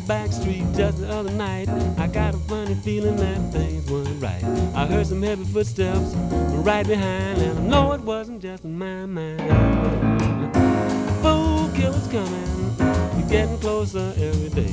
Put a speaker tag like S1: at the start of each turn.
S1: back street just the other night. I got a funny feeling that things weren't right. I heard some heavy footsteps right behind, and I know it wasn't just in my mind. Fool killer's coming, he's getting closer every day.